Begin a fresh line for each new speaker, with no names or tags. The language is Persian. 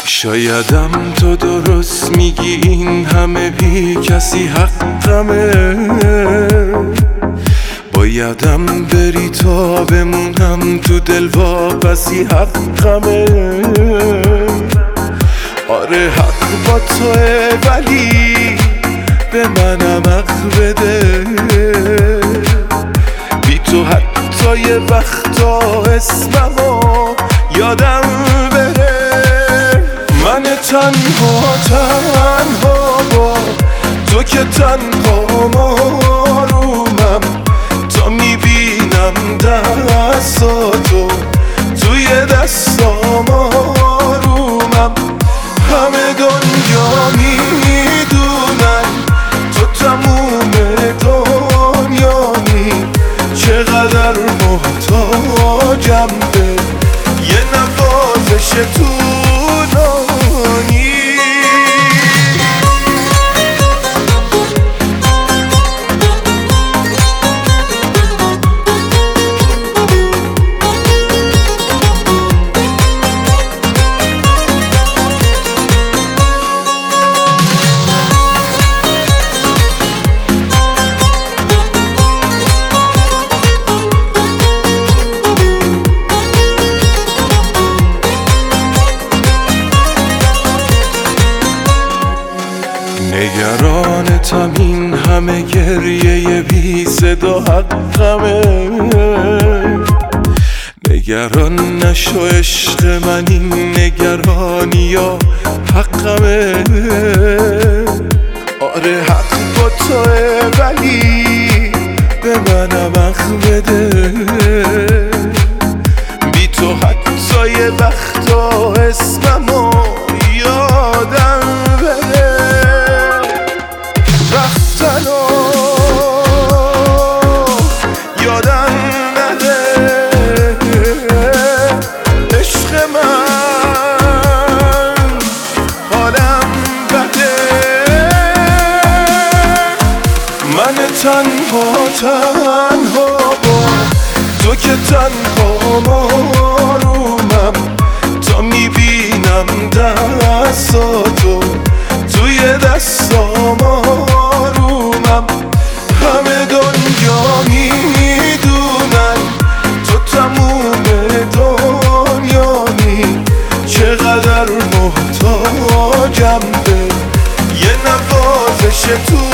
شایدم تو درست میگی این همه بی کسی حقمه، بایدم بری تا بمونم تو دل واپسی حقمه. آره حق با توه ولی به منم حق بده، بی تو حتی یه وقتا اسممو یادم بره. من تنها با تو که تنها آرومم، تا میبینم دستاتو توی دستام آرومم. همه دنیا میدونن تو تموم دنیایی، چقدر محتاجم به یه نوازش طولانی. نگرانتم این همه گریه بی صدا حقمه، نگران نشو عشق من این نگرانی ها حقمه. آره حق با توه ولی به منم حق بده، بی تو حتی یه وقتا اسممو یادم بده. رفتنو یادم نده، عشق من حالم بده. من تنها با تو که تنها آرومم، تا میبینم دستاتو توی دستام آرومم. همه دنیا میدونن تو تموم دنیایی، چقدر محتاجم به یه نوازش